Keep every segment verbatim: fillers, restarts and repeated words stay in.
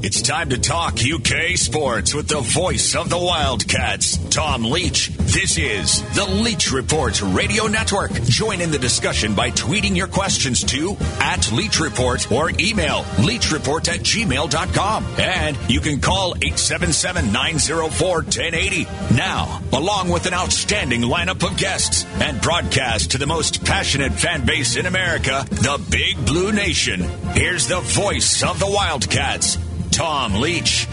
It's time to talk U K sports with the voice of the Wildcats, Tom Leach. This is the Leach Report Radio Network. Join in the discussion by tweeting your questions to at Leach Report or email leachreport at gmail dot com. And you can call eight seven seven, nine oh four, one oh eight oh. Now, along with an outstanding lineup of guests and broadcast to the most passionate fan base in America, the Big Blue Nation, here's the voice of the Wildcats, Tom Leach.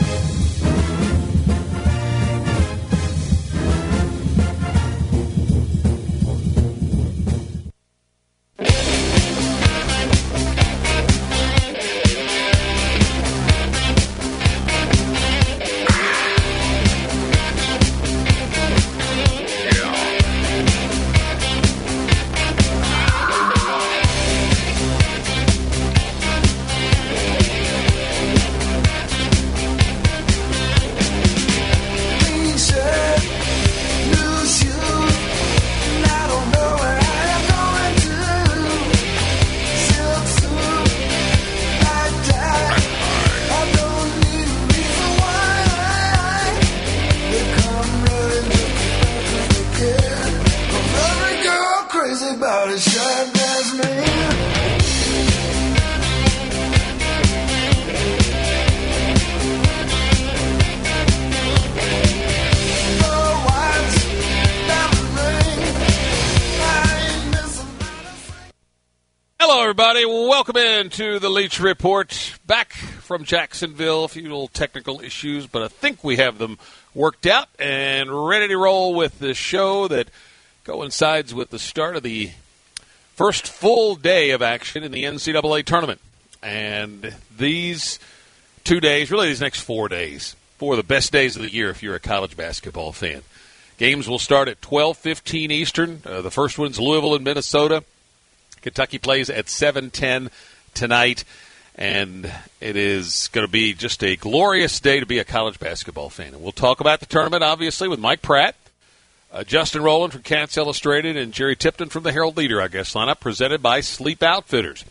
Welcome in to the Leach Report. Back from Jacksonville, a few little technical issues, but I think we have them worked out and ready to roll with the show that coincides with the start of the first full day of action in the N C double A tournament. And these two days, really these next four days, four of the best days of the year if you're a college basketball fan. Games will start at twelve fifteen Eastern. Uh, the first one's Louisville and Minnesota. Kentucky plays at seven ten tonight, and it is going to be just a glorious day to be a college basketball fan. And we'll talk about the tournament, obviously, with Mike Pratt, uh, Justin Rowland from Cats Illustrated, and Jerry Tipton from the Herald Leader, our guest lineup, presented by Sleep Outfitters.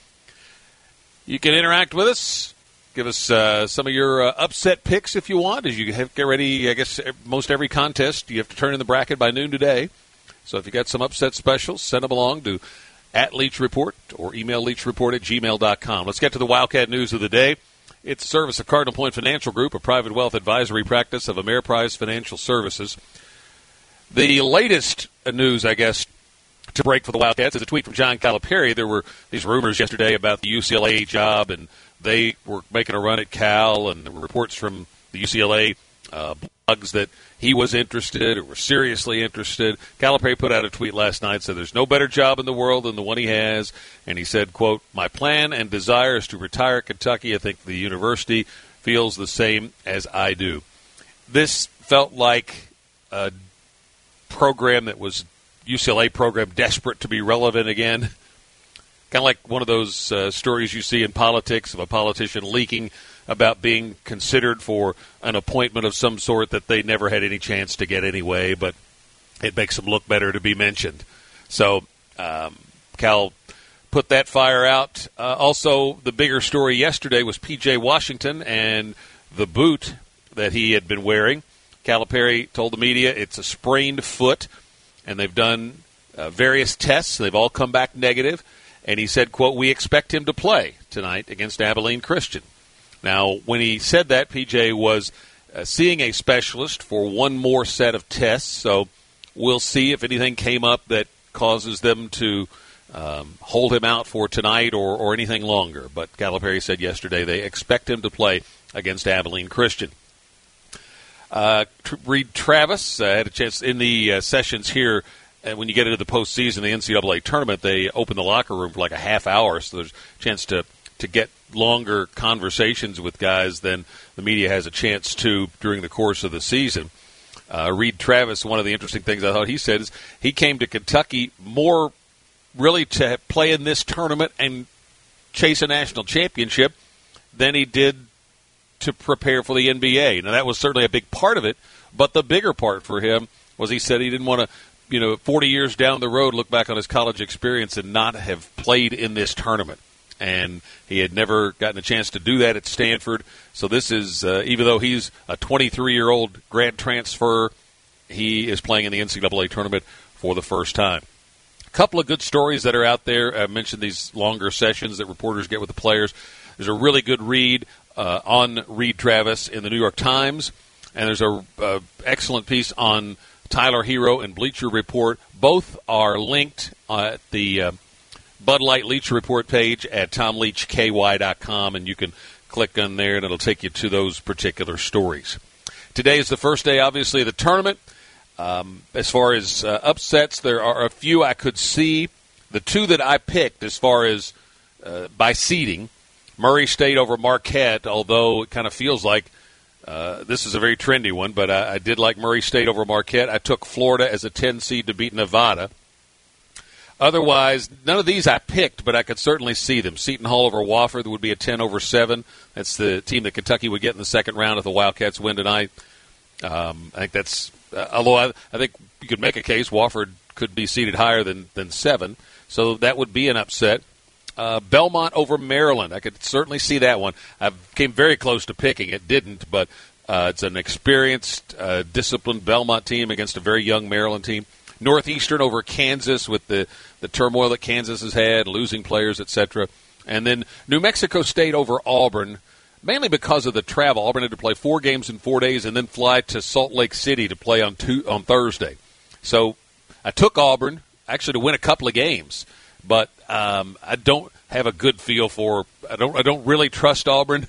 You can interact with us. Give us uh, some of your uh, upset picks if you want. As you have, get ready, I guess, most every contest, you have to turn in the bracket by noon today. So if you got some upset specials, send them along to at Leach Report or email leachreport at gmail dot com. Let's get to the Wildcat news of the day. It's the service of Cardinal Point Financial Group, a private wealth advisory practice of Ameriprise Financial Services. The latest news, I guess, to break for the Wildcats is a tweet from John Calipari. There were these rumors yesterday about the U C L A job, and they were making a run at Cal, and there were reports from the U C L A uh, blogs that he was interested or was seriously interested. Calipari put out a tweet last night, said there's no better job in the world than the one he has. And he said, quote, my plan and desire is to retire at Kentucky. I think the university feels the same as I do. This felt like a program that was U C L A program desperate to be relevant again. Kind of like one of those uh, stories you see in politics of a politician leaking about being considered for an appointment of some sort that they never had any chance to get anyway, but it makes them look better to be mentioned. So um, Cal put that fire out. Uh, also, the bigger story yesterday was P J Washington and the boot that he had been wearing. Calipari told the media it's a sprained foot, and they've done uh, various tests. They've all come back negative. And he said, quote, we expect him to play tonight against Abilene Christian. Now, when he said that, P J was uh, seeing a specialist for one more set of tests, so we'll see if anything came up that causes them to um, hold him out for tonight or, or anything longer. But Calipari said yesterday they expect him to play against Abilene Christian. Uh, Reed Travis uh, had a chance in the uh, sessions here. And when you get into the postseason, the N C double A tournament, they open the locker room for like a half hour, so there's a chance to, to get longer conversations with guys than the media has a chance to during the course of the season. Uh, Reed Travis, one of the interesting things I thought he said is he came to Kentucky more really to play in this tournament and chase a national championship than he did to prepare for the N B A. Now, that was certainly a big part of it, but the bigger part for him was he said he didn't want to, you know, forty years down the road, look back on his college experience and not have played in this tournament. and he had never gotten a chance to do that at Stanford. So this is, uh, even though he's a twenty-three-year-old grad transfer, he is playing in the N C double A tournament for the first time. A couple of good stories that are out there. I mentioned these longer sessions that reporters get with the players. There's a really good read uh, on Reed Travis in the New York Times, and there's a uh, excellent piece on Tyler Hero and Bleacher Report. Both are linked at the uh, Bud Light Leach Report page at tom leach k y dot com, and you can click on there, and it'll take you to those particular stories. Today is the first day, obviously, of the tournament. Um, as far as uh, upsets, there are a few I could see. The two that I picked as far as uh, by seeding, Murray State over Marquette, although it kind of feels like uh, this is a very trendy one, but I, I did like Murray State over Marquette. I took Florida as a ten seed to beat Nevada. Otherwise, none of these I picked, but I could certainly see them. Seton Hall over Wofford would be a ten over seven. That's the team that Kentucky would get in the second round if the Wildcats win tonight. Um, I think that's uh, – although I, I think you could make a case Wofford could be seated higher than, than seven, so that would be an upset. Uh, Belmont over Maryland. I could certainly see that one. I came very close to picking it, didn't, but uh, it's an experienced, uh, disciplined Belmont team against a very young Maryland team. Northeastern over Kansas with the, the turmoil that Kansas has had, losing players, et cetera. And then New Mexico State over Auburn, mainly because of the travel. Auburn had to play four games in four days and then fly to Salt Lake City to play on two, on Thursday. So I took Auburn, actually to win a couple of games, but um, I don't have a good feel for – I don't I don't really trust Auburn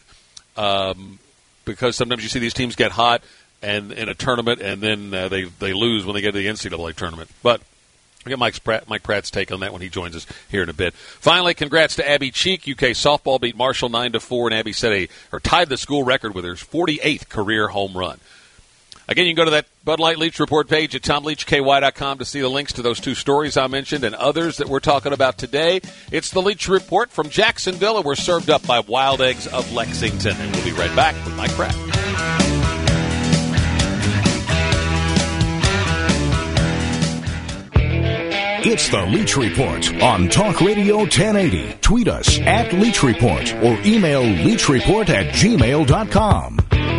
um, because sometimes you see these teams get hot and in a tournament, and then uh, they, they lose when they get to the N C double A tournament. But I get Mike's Pratt, Mike Pratt's take on that when he joins us here in a bit. Finally, congrats to Abby Cheek. U K softball beat Marshall nine to four, and Abby set a or tied the school record with her forty-eighth career home run. Again, you can go to that Bud Light Leach Report page at tom leach k y dot com to see the links to those two stories I mentioned and others that we're talking about today. It's the Leach Report from Jacksonville, and we're served up by Wild Eggs of Lexington. And we'll be right back with Mike Pratt. It's the Leach Report on Talk Radio ten eighty. Tweet us at Leach Report or email leachreport at gmail dot com.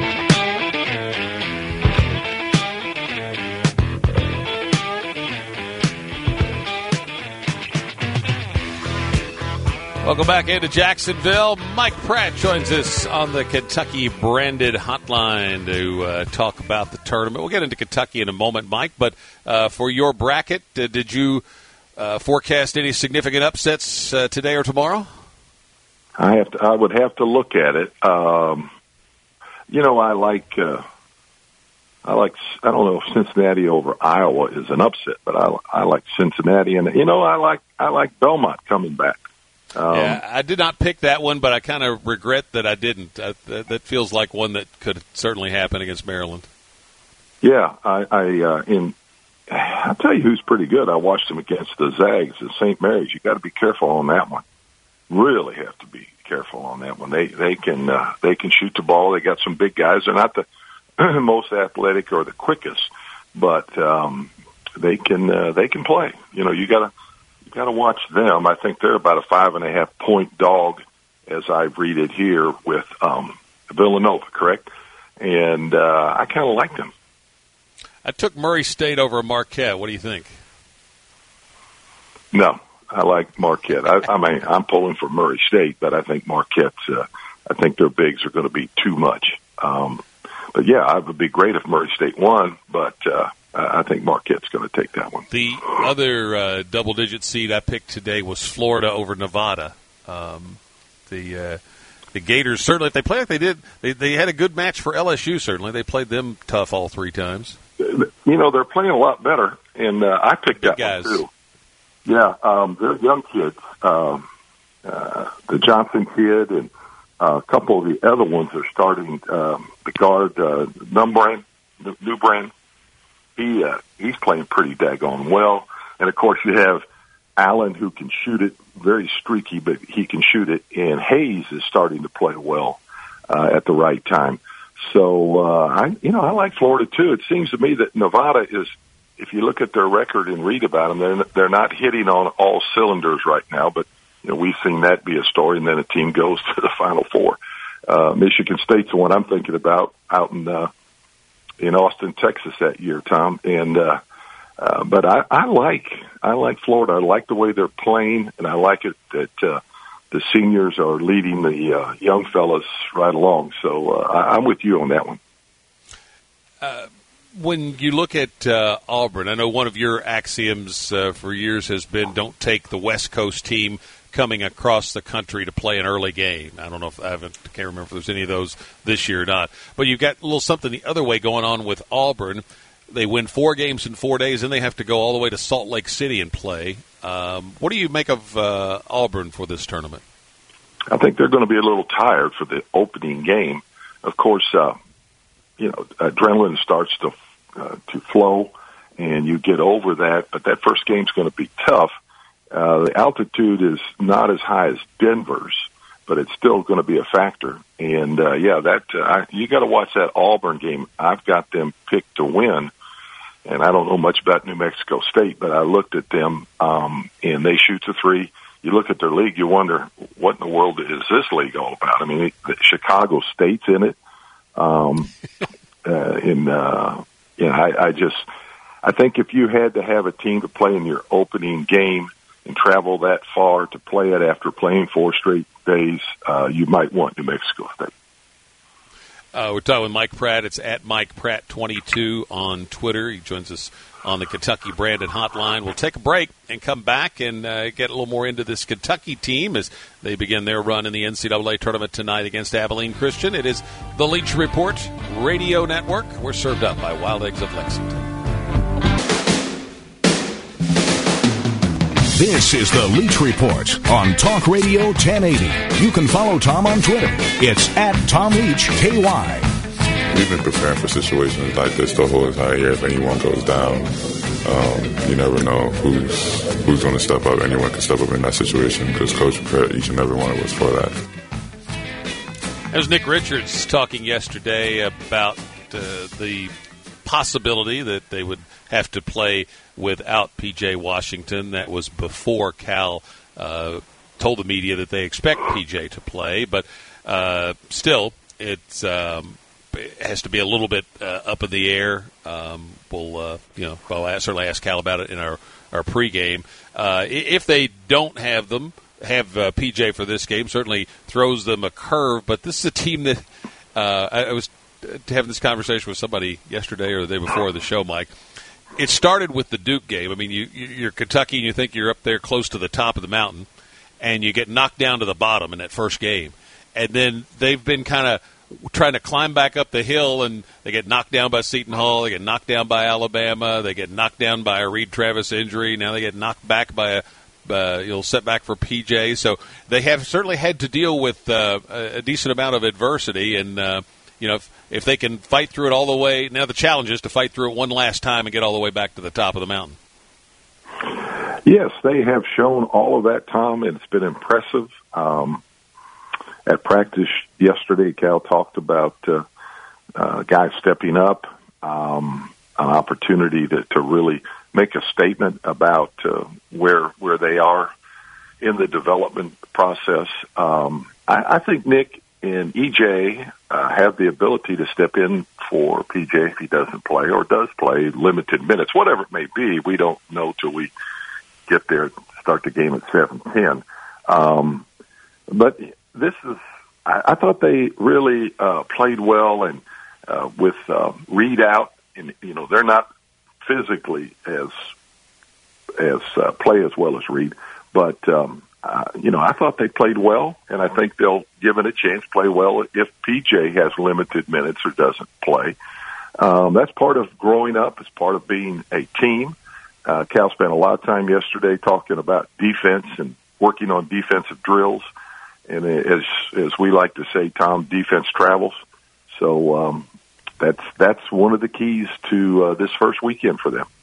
Welcome back into Jacksonville. Mike Pratt joins us on the Kentucky-branded hotline to uh, talk about the tournament. We'll get into Kentucky in a moment, Mike, but uh, for your bracket, uh, did you uh, forecast any significant upsets uh, today or tomorrow? I have to, I would have to look at it. Um, you know, I like uh, I like I don't know if Cincinnati over Iowa is an upset, but I I like Cincinnati, and you know I like I like Belmont coming back. Um, yeah, I did not pick that one, but I kind of regret that I didn't. Uh, that, that feels like one that could certainly happen against Maryland. Yeah, I, I uh, in I'll tell you who's pretty good. I watched them against the Zags at Saint Mary's. You got to be careful on that one. Really have to be careful on that one. They they can uh, they can shoot the ball. They got some big guys. They're not the most athletic or the quickest, but um, they can uh, they can play. You know, you got to. Got to watch them. I think they're about a five and a half point dog, as I read it here with um, Villanova, correct? And uh, I kind of like them. I took Murray State over Marquette. What do you think? No, I like Marquette. I, I mean, I'm pulling for Murray State, but I think Marquette's. Uh, I think their bigs are going to be too much. Um, but yeah, it would be great if Murray State won, but. Uh, I think Marquette's going to take that one. The other uh, double-digit seed I picked today was Florida over Nevada. Um, the uh, the Gators, certainly, if they play like they did, they, they had a good match for L S U, certainly. They played them tough all three times. You know, they're playing a lot better, and uh, I picked Big that guys. one, too. Yeah, um, they're young kids. Um, uh, the Johnson kid and uh, a couple of the other ones are starting. Um, the guard, uh, Numbrand, New Brand. He uh, he's playing pretty daggone well, and of course you have Allen who can shoot it, very streaky, but he can shoot it. And Hayes is starting to play well uh, at the right time. So uh, I, you know, I like Florida too. It seems to me that Nevada is, if you look at their record and read about them, they're they're not hitting on all cylinders right now. But you know, we've seen that be a story, and then a team goes to the Final Four. Uh, Michigan State's the one I'm thinking about out in uh, in Austin, Texas that year, Tom. And uh, uh, but I, I like I like Florida. I like the way they're playing, and I like it that uh, the seniors are leading the uh, young fellas right along. So uh, I, I'm with you on that one. Uh, when you look at uh, Auburn, I know one of your axioms uh, for years has been don't take the West Coast team coming across the country to play an early game. I don't know if I haven't, can't remember if there's any of those this year or not. But you've got a little something the other way going on with Auburn. They win four games in four days, and they have to go all the way to Salt Lake City and play. Um, what do you make of uh, Auburn for this tournament? I think they're going to be a little tired for the opening game. Of course, uh, you know, adrenaline starts to uh, to flow, and you get over that. But that first game's going to be tough. Uh, the altitude is not as high as Denver's, but it's still going to be a factor. And uh, yeah, that uh, I, you got to watch that Auburn game. I've got them picked to win, and I don't know much about New Mexico State, but I looked at them, um, and they shoot the three. You look at their league, you wonder what in the world is this league all about? I mean, it, Chicago State's in it. Um, uh, in uh, you know, I, I just I think if you had to have a team to play in your opening game and travel that far to play it after playing four straight days, uh, you might want New Mexico State. Uh, we're talking with Mike Pratt. It's at Mike Pratt twenty-two on Twitter. He joins us on the Kentucky Brandon Hotline. We'll take a break and come back and uh, get a little more into this Kentucky team as they begin their run in the N C double A tournament tonight against Abilene Christian. It is the Leach Report Radio Network. We're served up by Wild Eggs of Lexington. This is the Leach Report on Talk Radio ten eighty. You can follow Tom on Twitter. It's at Tom Leach K Y. We've been preparing for situations like this the whole entire year. If anyone goes down, um, you never know who's who's going to step up. Anyone can step up in that situation because Coach prepared each and every one of us for that. There's Nick Richards talking yesterday about uh, the possibility that they would have to play without P J Washington. That was before Cal uh, told the media that they expect P J to play, but uh, still, it's um, it has to be a little bit uh, up in the air. Um, we'll, uh, you know, I'll certainly ask Cal about it in our our pregame. Uh, if they don't have them, have uh, P J for this game, certainly throws them a curve. But this is a team that uh, I, I was having this conversation with somebody yesterday or the day before the show, Mike. It started with the Duke game. I mean, you, you're Kentucky and you think you're up there close to the top of the mountain, and you get knocked down to the bottom in that first game. And then they've been kind of trying to climb back up the hill, and they get knocked down by Seton Hall. They get knocked down by Alabama. They get knocked down by a Reed Travis injury. Now they get knocked back by a uh, you know, setback for P J. So they have certainly had to deal with uh, a decent amount of adversity, and uh, you know, if, if they can fight through it all the way, now the challenge is to fight through it one last time and get all the way back to the top of the mountain. Yes, they have shown all of that, Tom, and it's been impressive. Um, at practice yesterday, Cal talked about uh, uh, guys stepping up, um, an opportunity to, to really make a statement about uh, where where they are in the development process. Um, I, I think Nick and E J uh, have the ability to step in for P J if he doesn't play or does play limited minutes, whatever it may be. We don't know till we get there, start the game at seven ten. Um, but this is, I, I thought they really uh, played well, and uh, with uh, Reed out, and you know they're not physically as as uh, play as well as Reed, but um, uh, you know I thought they played well, and I think they'll give it a chance, play well if P J has limited minutes or doesn't play. Um, that's part of growing up. It's part of being a team. Uh, Cal spent a lot of time yesterday talking about defense and working on defensive drills. And as as we like to say, Tom, defense travels. So um, that's that's one of the keys to uh, this first weekend for them.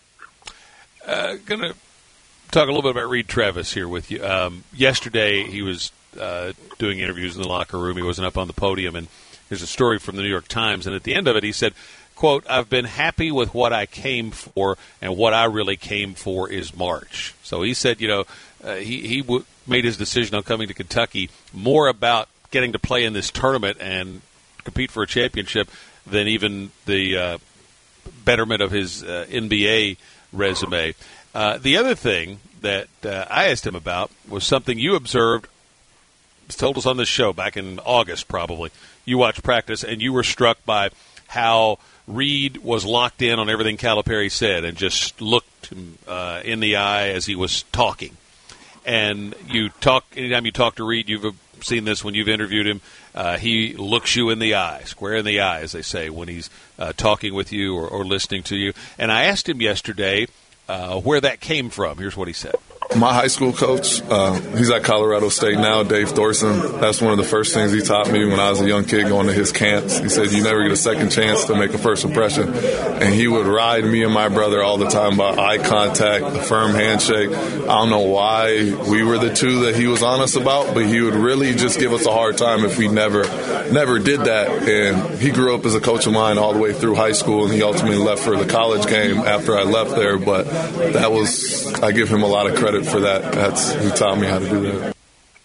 Uh, going to talk a little bit about Reed Travis here with you. Um, yesterday he was uh, doing interviews in the locker room. He wasn't up on the podium. And there's a story from the New York Times. And at the end of it, he said, quote, "I've been happy with what I came for, and what I really came for is March." So he said, you know, uh, he, he w- made his decision on coming to Kentucky more about getting to play in this tournament and compete for a championship than even the uh, betterment of his uh, N B A resume. Uh, the other thing that uh, I asked him about was something you observed, told us on this show back in August probably. You watched practice, and you were struck by how Reed was locked in on everything Calipari said and just looked him uh, in the eye as he was talking. And you talk anytime you talk to Reed, you've seen this when you've interviewed him, uh, he looks you in the eye, square in the eye, as they say, when he's uh, talking with you or, or listening to you. And I asked him yesterday uh, where that came from. Here's what he said. My high school coach, uh, he's at Colorado State now, Dave Thorson. That's one of the first things he taught me when I was a young kid going to his camps. He said, you never get a second chance to make a first impression. And he would ride me and my brother all the time by eye contact, a firm handshake. I don't know why we were the two that he was honest about, but he would really just give us a hard time if we never never did that. And he grew up as a coach of mine all the way through high school, and he ultimately left for the college game after I left there. But that was, I give him a lot of credit for that. That's who taught me how to do that.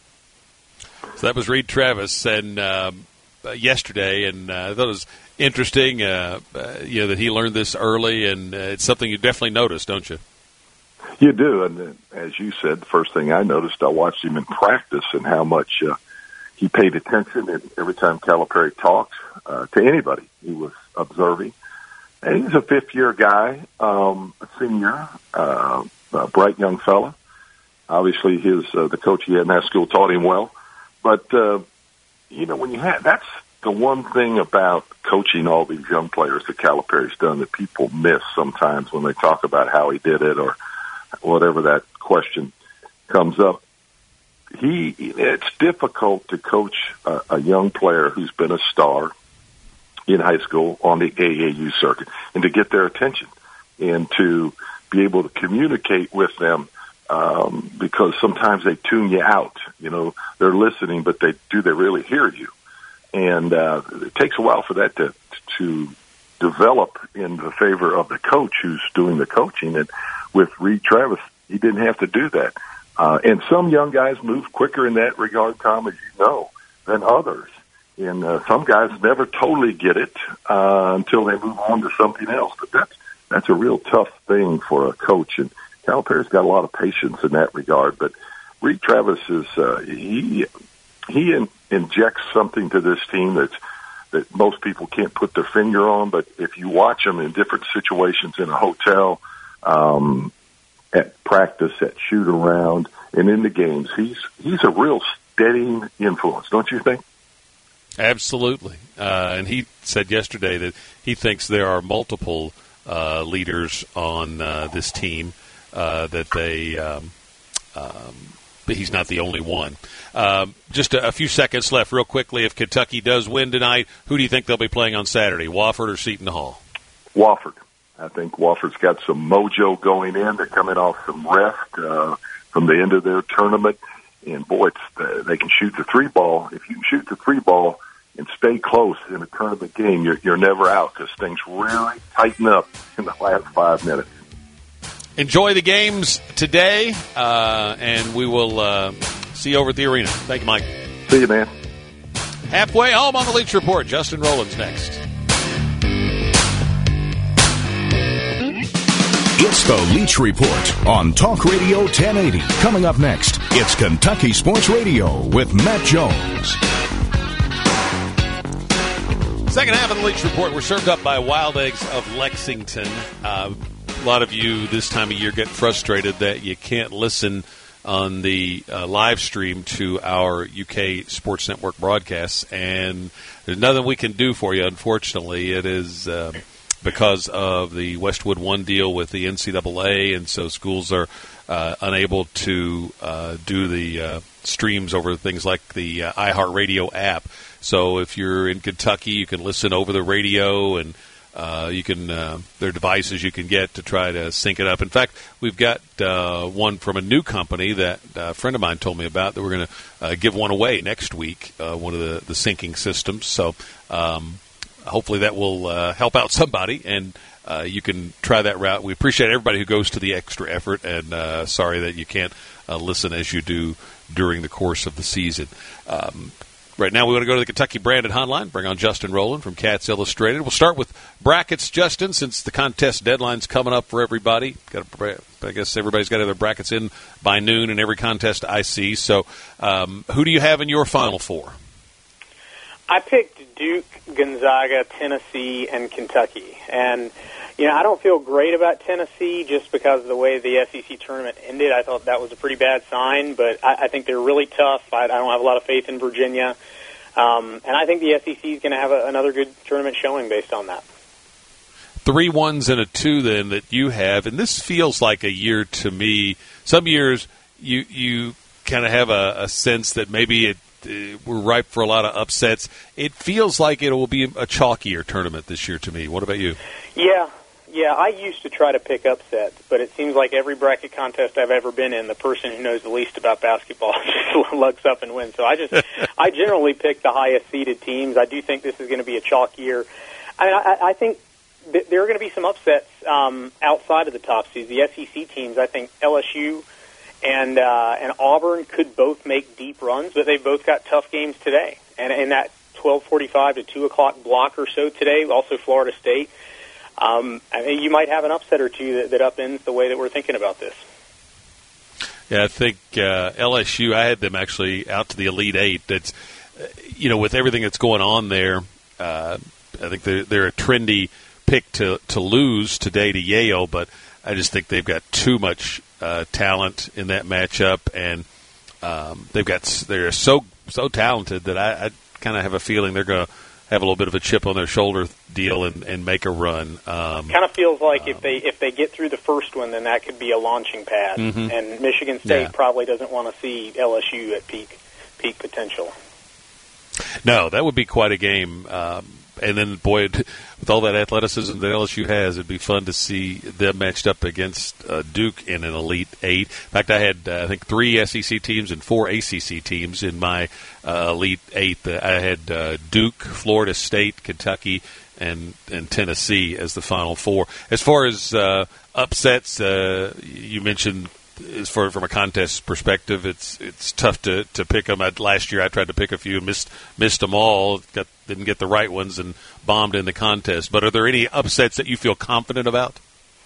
So that was Reed Travis, and um, uh, yesterday, and uh, I thought it was interesting, uh, uh, you know, that he learned this early, and uh, it's something you definitely notice, don't you? You do, and uh, as you said, the first thing I noticed, I watched him in practice and how much uh, he paid attention. And every time Calipari talked uh, to anybody, he was observing. And he's a fifth-year guy, um, a senior, uh, a bright young fella. Obviously, his uh, the coach he had in that school taught him well. But, uh, you know, when you have, that's the one thing about coaching all these young players that Calipari's done that people miss sometimes when they talk about how he did it or whatever that question comes up. He, it's difficult to coach a, a young player who's been a star in high school on the A A U circuit and to get their attention and to be able to communicate with them. Um, because sometimes they tune you out, you know, they're listening, but they do they really hear you? And uh, it takes a while for that to to develop in the favor of the coach who's doing the coaching. And with Reed Travis, he didn't have to do that. Uh, and some young guys move quicker in that regard, Tom, as you know, than others. And uh, some guys never totally get it uh, until they move on to something else. But that's that's a real tough thing for a coach. And Calipari's got a lot of patience in that regard, but Reed Travis is uh, he he in, injects something to this team that's that most people can't put their finger on. But if you watch him in different situations in a hotel, um, at practice, at shoot around, and in the games, he's he's a real steadying influence, don't you think? Absolutely, uh, and he said yesterday that he thinks there are multiple uh, leaders on uh, this team. Uh, that they, um, um, but he's not the only one. Um, just a, a few seconds left, real quickly. If Kentucky does win tonight, who do you think they'll be playing on Saturday, Wofford or Seton Hall? Wofford. I think Wofford's got some mojo going in. They're coming off some rest uh, from the end of their tournament, and boy, it's, uh, they can shoot the three ball. If you can shoot the three ball and stay close in a tournament game, you're, you're never out because things really tighten up in the last five minutes. Enjoy the games today, uh, and we will uh, see you over at the arena. Thank you, Mike. See you, man. Halfway home on the Leach Report. Justin Rowland's next. It's the Leach Report on Talk Radio ten eighty. Coming up next, it's Kentucky Sports Radio with Matt Jones. Second half of the Leach Report, we're served up by Wild Eggs of Lexington. Uh, A lot of you this time of year get frustrated that you can't listen on the uh, live stream to our U K Sports Network broadcasts, and there's nothing we can do for you, unfortunately. It is uh, because of the Westwood One deal with the N C double A, and so schools are uh, unable to uh, do the uh, streams over things like the uh, iHeartRadio app. So if you're in Kentucky, you can listen over the radio, and Uh, you can, uh, there are devices you can get to try to sync it up. In fact, we've got uh, one from a new company that a friend of mine told me about that we're going to uh, give one away next week, uh, one of the, the syncing systems. So um, hopefully that will uh, help out somebody, and uh, you can try that route. We appreciate everybody who goes to the extra effort, and uh, sorry that you can't uh, listen as you do during the course of the season. Um, right now we want to go to the Kentucky Branded Hotline, bring on Justin Rowland from Cats Illustrated. We'll start with brackets, Justin, since the contest deadline's coming up for everybody. Got to, I guess everybody's got to have their brackets in by noon in every contest I see. So um, who do you have in your Final Four? I picked Duke, Gonzaga, Tennessee, and Kentucky. And, you know, I don't feel great about Tennessee just because of the way the S E C tournament ended. I thought that was a pretty bad sign, but I, I think they're really tough. I, I don't have a lot of faith in Virginia. Um, and I think the S E C is going to have a, another good tournament showing based on that. Three ones and a two, then, that you have. And this feels like a year to me. Some years you, you kind of have a, a sense that maybe it, Uh, we're ripe for a lot of upsets. It feels like it will be a chalkier tournament this year to me. What about you? Yeah, yeah. I used to try to pick upsets, but it seems like every bracket contest I've ever been in, the person who knows the least about basketball just lucks up and wins. So I just, I generally pick the highest seeded teams. I do think this is going to be a chalk year. I mean, I, I think th- there are going to be some upsets um, outside of the top seeds. The S E C teams, I think L S U and uh, and Auburn could both make deep runs, but they've both got tough games today. And in that twelve forty-five to two o'clock block or so today, also Florida State, um, I mean, you might have an upset or two that, that upends the way that we're thinking about this. Yeah, I think uh, L S U, I had them actually out to the Elite Eight. That's, you know, with everything that's going on there, uh, I think they're, they're a trendy pick to, to lose today to Yale, but I just think they've got too much uh, talent in that matchup, and um, they've got they're so so talented that I, I kind of have a feeling they're going to have a little bit of a chip on their shoulder deal and, and make a run. Um, kind of feels like um, if they if they get through the first one, then that could be a launching pad. Mm-hmm. And Michigan State yeah. probably doesn't want to see L S U at peak peak potential. No, that would be quite a game. Um, And then, boy, with all that athleticism that L S U has, it'd be fun to see them matched up against uh, Duke in an Elite Eight. In fact, I had, uh, I think, three S E C teams and four A C C teams in my uh, Elite Eight. I had uh, Duke, Florida State, Kentucky, and, and Tennessee as the Final Four. As far as uh, upsets, uh, you mentioned as far from a contest perspective, it's it's tough to, to pick them. I, last year I tried to pick a few, missed missed them all, got, didn't get the right ones, and bombed in the contest. But are there any upsets that you feel confident about?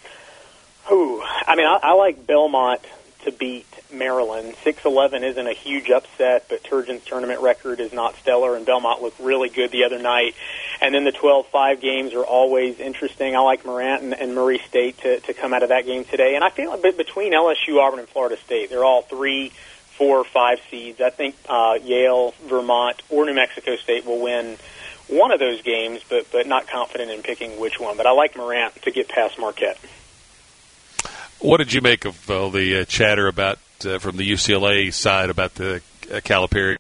Ooh, I mean, I, I like Belmont to beat Maryland. six eleven isn't a huge upset, but Turgeon's tournament record is not stellar, and Belmont looked really good the other night. And then the twelve five games are always interesting. I like Morant and, and Murray State to, to come out of that game today. And I feel like between L S U, Auburn, and Florida State, they're all three, four, five seeds. I think uh, Yale, Vermont, or New Mexico State will win one of those games, but, but not confident in picking which one. But I like Morant to get past Marquette. What did you make of uh, the uh, chatter about uh, from the U C L A side about the uh, Calipari?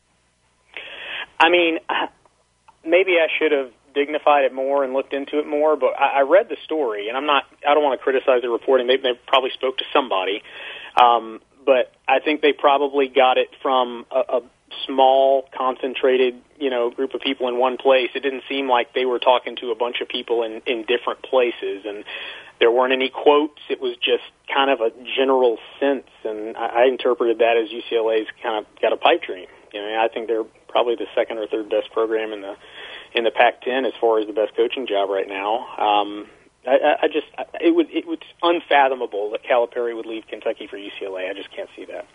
I mean, maybe I should have dignified it more and looked into it more, but I, I read the story, and I'm not. I don't want to criticize the reporting. They, they probably spoke to somebody, um, but I think they probably got it from a, a small, concentrated, you know, group of people in one place. It didn't seem like they were talking to a bunch of people in, in different places, and there weren't any quotes. It was just kind of a general sense, and I, I interpreted that as U C L A's kind of got a pipe dream. You know, I think they're probably the second or third best program in the in the Pac ten as far as the best coaching job right now. Um, I, I just it would it was unfathomable that Calipari would leave Kentucky for U C L A. I just can't see that.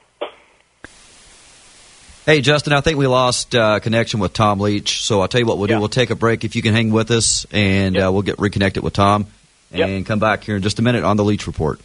Hey, Justin, I think we lost uh, connection with Tom Leach, so I'll tell you what we'll do. Yeah. We'll take a break if you can hang with us, and Yep. uh, we'll get reconnected with Tom and Yep. come back here in just a minute on the Leach Report.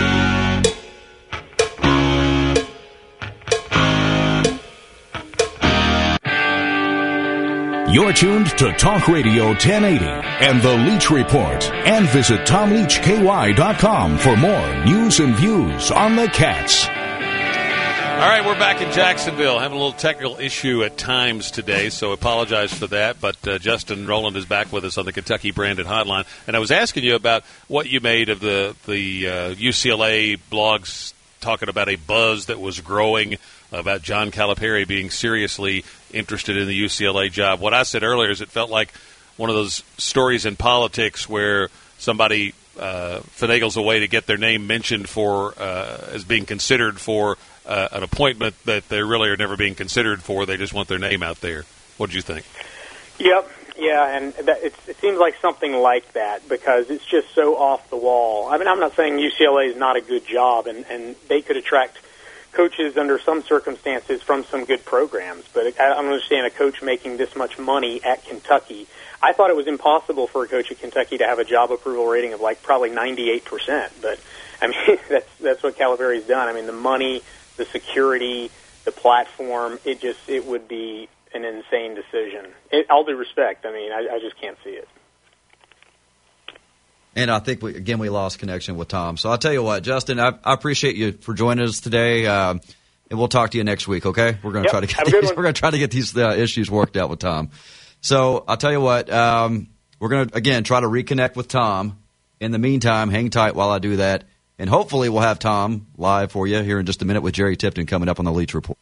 You're tuned to Talk Radio ten eighty and the Leach Report. And visit tom leach k y dot com for more news and views on the Cats. All right, we're back in Jacksonville. Having a little technical issue at times today, so apologize for that. But uh, Justin Rowland is back with us on the Kentucky Branded Hotline. And I was asking you about what you made of the, the uh, U C L A blogs talking about a buzz that was growing about John Calipari being seriously interested in the U C L A job. What I said earlier is it felt like one of those stories in politics where somebody uh, finagles a way to get their name mentioned for uh, as being considered for uh, an appointment that they really are never being considered for. They just want their name out there. What do you think? Yep. Yeah, and that, it's, it seems like something like that because it's just so off the wall. I mean, I'm not saying U C L A is not a good job, and, and they could attract coaches under some circumstances from some good programs, but I don't understand a coach making this much money at Kentucky. I thought it was impossible for a coach at Kentucky to have a job approval rating of like probably ninety-eight percent, but I mean, that's, that's what Calipari's done. I mean, the money, the security, the platform, it just, it would be an insane decision. It, all due respect, I mean, I, I just can't see it. And I think, we, again, we lost connection with Tom. So I'll tell you what, Justin, I, I appreciate you for joining us today, um, and we'll talk to you next week, okay? We're going to yep, try to get these, we're going to try to get these uh, issues worked out with Tom. So I'll tell you what, um, we're going to, again, try to reconnect with Tom. In the meantime, hang tight while I do that, and hopefully we'll have Tom live for you here in just a minute with Jerry Tipton coming up on the Leach Report.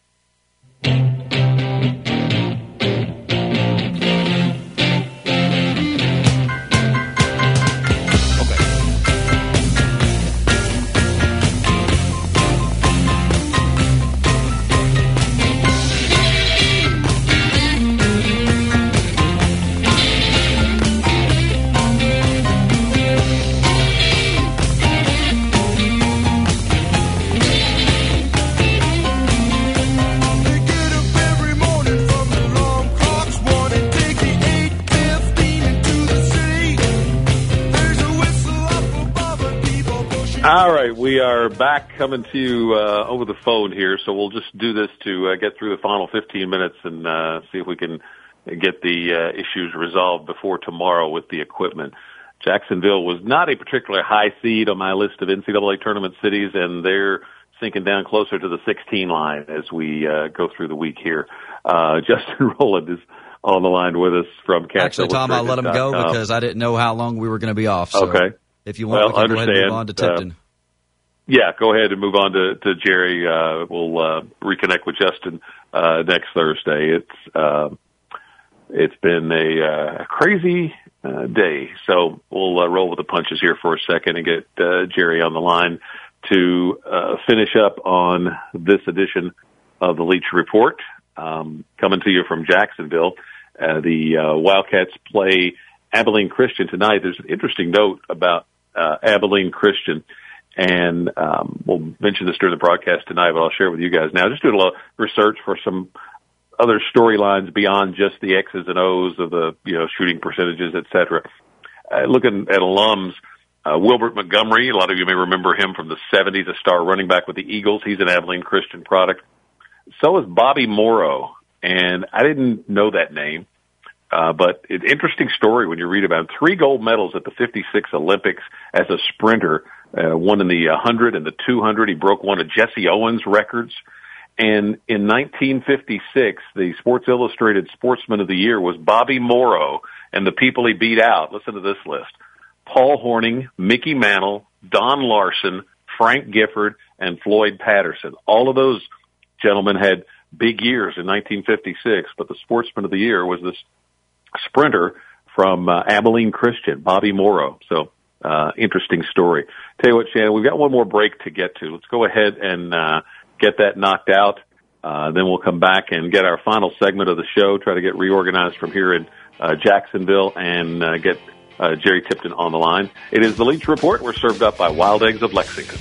All right, we are back coming to you uh, over the phone here, so we'll just do this to uh, get through the final fifteen minutes and uh, see if we can get the uh, issues resolved before tomorrow with the equipment. Jacksonville was not a particularly high seed on my list of N C double A tournament cities, and they're sinking down closer to the sixteen line as we uh, go through the week here. Uh, Justin Rowland is on the line with us from Cats Actually, Tom, I let him go because I didn't know how long we were going to be off. So okay. If you want, well, we can go ahead and move on to Tipton. Uh, yeah, go ahead and move on to, to Jerry. Uh, we'll uh, reconnect with Justin uh, next Thursday. It's uh, it's been a, uh, a crazy uh, day, so we'll uh, roll with the punches here for a second and get uh, Jerry on the line to uh, finish up on this edition of the Leach Report. Um, coming to you from Jacksonville, uh, the uh, Wildcats play Abilene Christian tonight. There's an interesting note about uh, Abilene Christian, and um, we'll mention this during the broadcast tonight, but I'll share it with you guys now. Just doing a little research for some other storylines beyond just the X's and O's of the, you know, shooting percentages, et cetera. Uh, looking at alums, uh, Wilbert Montgomery, a lot of you may remember him from the seventies, a star running back with the Eagles. He's an Abilene Christian product. So is Bobby Morrow, and I didn't know that name. Uh, but an interesting story when you read about him. Three gold medals at the fifty-six Olympics as a sprinter, uh, one in the one hundred and the two hundred. He broke one of Jesse Owens' records. And in nineteen fifty-six, the Sports Illustrated Sportsman of the Year was Bobby Morrow, and the people he beat out, listen to this list: Paul Horning, Mickey Mantle, Don Larson, Frank Gifford, and Floyd Patterson. All of those gentlemen had big years in nineteen fifty-six, but the Sportsman of the Year was this sprinter from uh, Abilene Christian, Bobby Morrow. So, uh, interesting story. Tell you what, Shannon, we've got one more break to get to. Let's go ahead and uh, get that knocked out. Uh, then we'll come back and get our final segment of the show, try to get reorganized from here in uh, Jacksonville and uh, get uh, Jerry Tipton on the line. It is the Leach Report. We're served up by Wild Eggs of Lexington.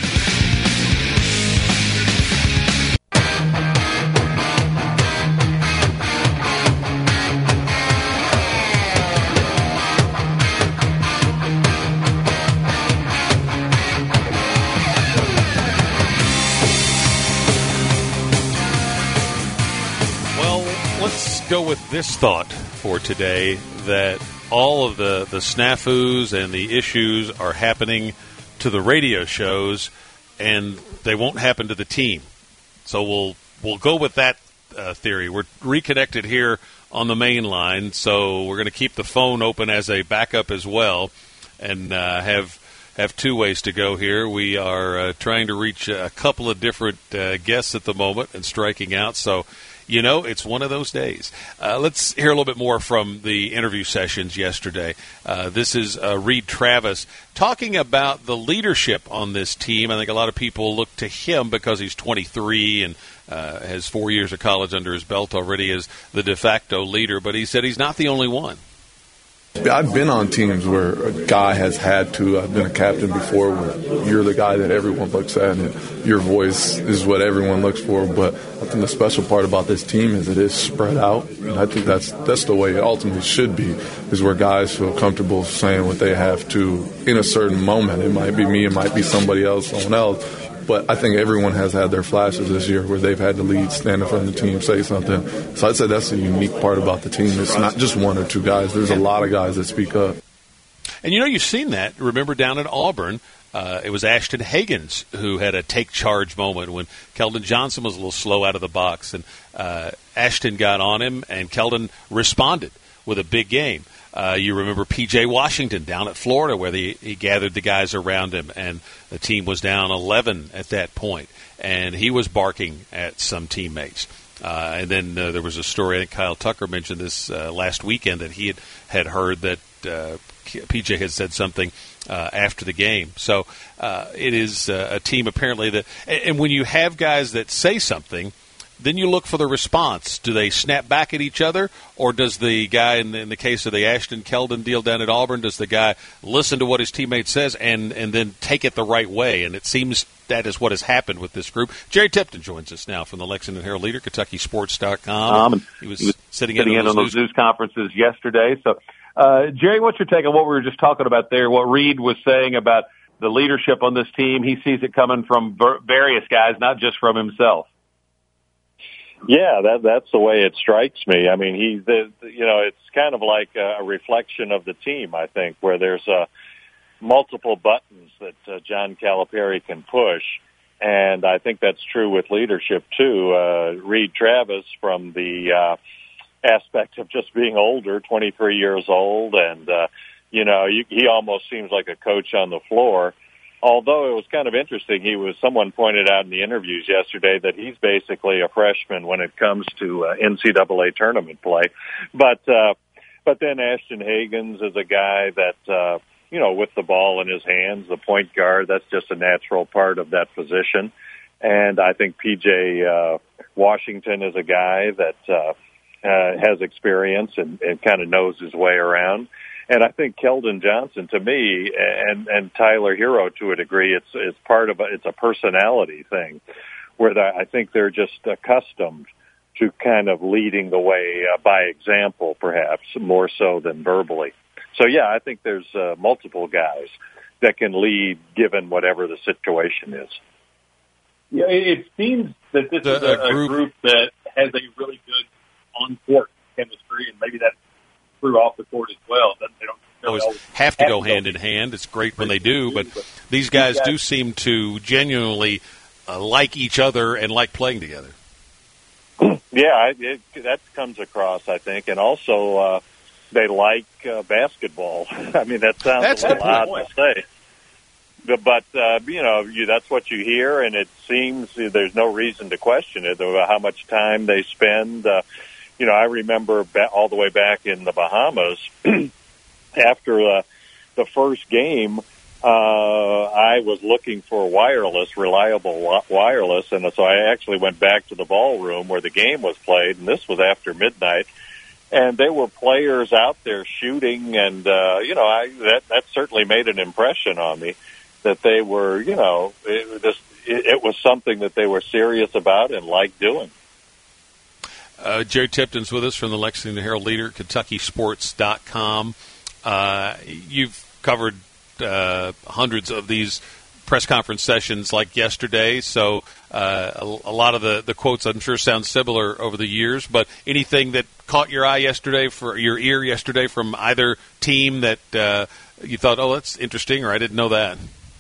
Go with this thought for today, that all of the, the snafus and the issues are happening to the radio shows, and they won't happen to the team. So we'll we'll go with that uh, theory. We're reconnected here on the main line, so we're going to keep the phone open as a backup as well, and uh, have have two ways to go here. We are uh, trying to reach a couple of different uh, guests at the moment and striking out. So you know, it's one of those days. Uh, let's hear a little bit more from the interview sessions yesterday. Uh, this is uh, Reed Travis talking about the leadership on this team. I think a lot of people look to him because he's twenty-three and uh, has four years of college under his belt already as the de facto leader, but he said he's not the only one. I've been on teams where a guy has had to. I've been a captain before where you're the guy that everyone looks at and your voice is what everyone looks for. But I think the special part about this team is it is spread out. And I think that's that's the way it ultimately should be, is where guys feel comfortable saying what they have to in a certain moment. It might be me, it might be somebody else, someone else. But I think everyone has had their flashes this year where they've had to lead, stand in front of the team, say something. So I'd say that's the unique part about the team. It's not just one or two guys. There's a lot of guys that speak up. And, you know, you've seen that. Remember down at Auburn, uh, it was Ashton Hagans who had a take-charge moment when Keldon Johnson was a little slow out of the box. And uh, Ashton got on him, and Keldon responded with a big game. Uh, you remember P J Washington down at Florida where the, he gathered the guys around him, and the team was down eleven at that point, and he was barking at some teammates. Uh, and then uh, there was a story, I think Kyle Tucker mentioned this uh, last weekend, that he had, had heard that uh, P J had said something uh, after the game. So uh, it is uh, a team apparently that – and when you have guys that say something – then you look for the response. Do they snap back at each other, or does the guy, in the, in the case of the Ashton Keldon deal down at Auburn, does the guy listen to what his teammate says and, and then take it the right way? And it seems that is what has happened with this group. Jerry Tipton joins us now from the Lexington Herald Leader, Kentucky Sports dot com. Um, he was, he was sitting, sitting in, on, in those, on those news conferences yesterday. So, uh, Jerry, what's your take on what we were just talking about there, what Reed was saying about the leadership on this team? He sees it coming from various guys, not just from himself. Yeah, that that's the way it strikes me. I mean, he's, you know, it's kind of like a reflection of the team, I think, where there's uh, multiple buttons that uh, John Calipari can push. And I think that's true with leadership, too. Uh, Reed Travis, from the uh, aspect of just being older, twenty-three years old, and, uh, you know, you, he almost seems like a coach on the floor. Although it was kind of interesting, he was, someone pointed out in the interviews yesterday that he's basically a freshman when it comes to uh, N C double A tournament play. But, uh, but then Ashton Hagans is a guy that, uh, you know, with the ball in his hands, the point guard, that's just a natural part of that position. And I think P J uh, Washington is a guy that uh, uh, has experience and, and kind of knows his way around. And I think Keldon Johnson, to me, and, and Tyler Hero to a degree, it's it's part of a, it's a personality thing, where the, I think they're just accustomed to kind of leading the way uh, by example, perhaps more so than verbally. So yeah, I think there's uh, multiple guys that can lead given whatever the situation is. Yeah, it seems that this the, is a, a, group. a group that has a really good on-court chemistry, and maybe that's true off the court as well. They don't always have to go hand in hand. It's great when they do, but these guys do seem to genuinely uh, like each other and like playing together. Yeah, it, that comes across, I think, and also uh, they like uh, basketball. I mean, that sounds that's a little odd point. to say, but uh, you know, you, that's what you hear, and it seems there's no reason to question it about how much time they spend. Uh, You know, I remember ba- all the way back in the Bahamas, after uh, the first game, uh, I was looking for wireless, reliable wa- wireless, and so I actually went back to the ballroom where the game was played, and this was after midnight, and there were players out there shooting, and, uh, you know, I, that, that certainly made an impression on me, that they were, you know, it, this, it, it was something that they were serious about and liked doing. Uh, Jerry Tipton's with us from the Lexington Herald Leader, Kentucky Sports dot com. Uh, you've covered uh, hundreds of these press conference sessions like yesterday, so uh, a, a lot of the, the quotes I'm sure sound similar over the years, but anything that caught your eye yesterday, for your ear yesterday from either team that uh, you thought, oh, that's interesting, or I didn't know that?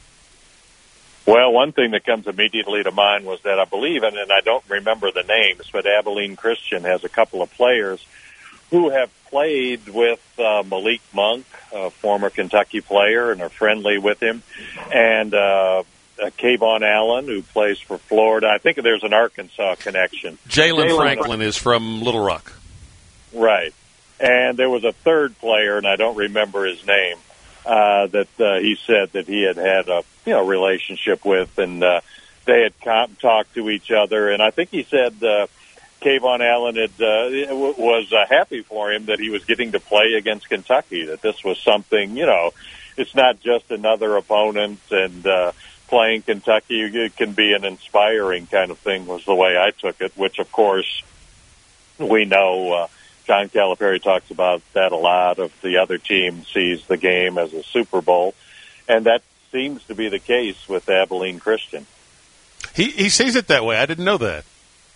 Well, one thing that comes immediately to mind was that I believe, and, and I don't remember the names, but Abilene Christian has a couple of players who have played with uh, Malik Monk, a former Kentucky player, and are friendly with him. And uh, uh, Kayvon Allen, who plays for Florida. I think there's an Arkansas connection. Jalen Franklin is from Little Rock. Right. And there was a third player, and I don't remember his name, uh, that uh, he said that he had had a you know relationship with, and uh, they had com- talked to each other. And I think he said uh, Kayvon Allen had, uh, w- was uh, happy for him that he was getting to play against Kentucky, that this was something, you know, it's not just another opponent, and uh, playing Kentucky it can be an inspiring kind of thing was the way I took it, which, of course, we know uh, John Calipari talks about that a lot, of the other team sees the game as a Super Bowl, and that seems to be the case with Abilene Christian. He he sees it that way. I didn't know that.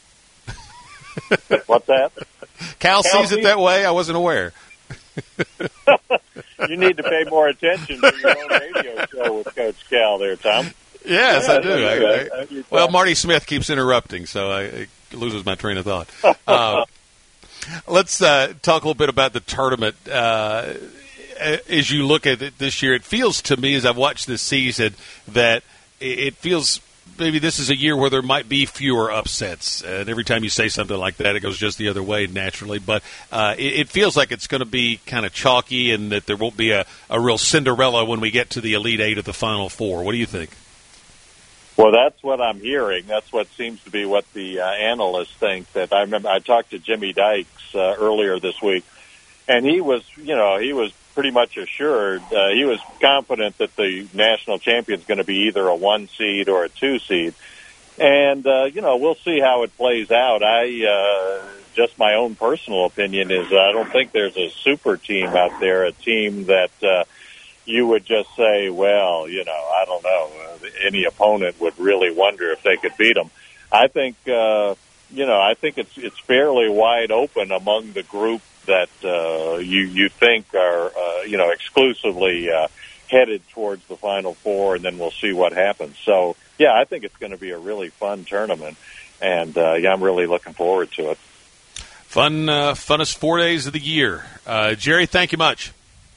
What's that? Cal, Cal sees it sees- that way? I wasn't aware. You need to pay more attention to your own radio show with Coach Cal there, Tom. Yes, yeah, I do. I, I, I, well, Marty Smith keeps interrupting, so I, it loses my train of thought. Uh, let's uh, talk a little bit about the tournament. Uh, as you look at it this year, it feels to me, as I've watched this season, that it feels maybe this is a year where there might be fewer upsets. And every time you say something like that, it goes just the other way naturally. But uh, it, it feels like it's going to be kind of chalky, and that there won't be a, a real Cinderella when we get to the Elite Eight of the Final Four. What do you think? Well, that's what I'm hearing. That's what seems to be what the uh, analysts think. That I remember I talked to Jimmy Dykes uh, earlier this week, and he was, you know, he was pretty much assured. Uh, he was confident that the national champion is going to be either a one seed or a two seed, and uh, you know, we'll see how it plays out. I uh, just my own personal opinion is I don't think there's a super team out there, a team that. Uh, You would just say, well, you know, I don't know. Uh, any opponent would really wonder if they could beat them. I think, uh, you know, I think it's it's fairly wide open among the group that uh, you you think are, uh, you know, exclusively uh, headed towards the Final Four, and then we'll see what happens. So, yeah, I think it's going to be a really fun tournament, and uh, yeah, I'm really looking forward to it. Fun, uh, funnest four days of the year. Uh, Jerry, thank you much.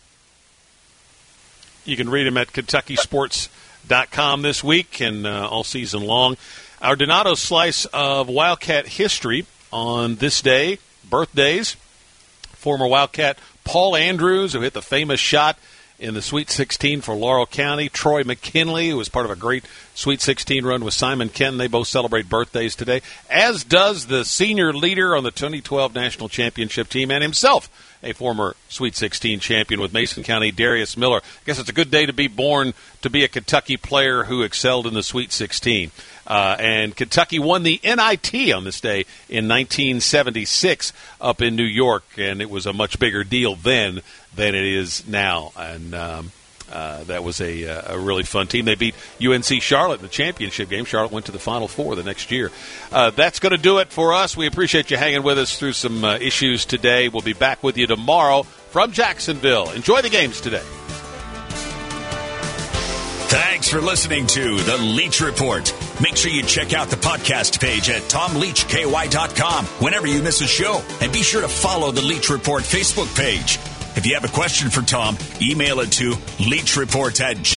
You can read him at Kentucky Sports dot com this week and uh, all season long. Our Donato slice of Wildcat history on this day, birthdays. Former Wildcat Paul Andrews, who hit the famous shot in the Sweet sixteen for Laurel County. Troy McKinley, who was part of a great Sweet sixteen run with Simon Kenton. They both celebrate birthdays today, as does the senior leader on the twenty twelve National Championship team, and himself a former Sweet sixteen champion with Mason County, Darius Miller. I guess it's a good day to be born to be a Kentucky player who excelled in the Sweet sixteen. Uh, and Kentucky won the N I T on this day in nineteen seventy-six up in New York, and it was a much bigger deal then than it is now. And um, uh, that was a, a really fun team. They beat U N C Charlotte in the championship game. Charlotte went to the Final Four the next year. Uh, that's going to do it for us. We appreciate you hanging with us through some uh, issues today. We'll be back with you tomorrow from Jacksonville. Enjoy the games today. Thanks for listening to The Leach Report. Make sure you check out the podcast page at tom leach k y dot com whenever you miss a show. And be sure to follow the Leach Report Facebook page. If you have a question for Tom, email it to leachreport at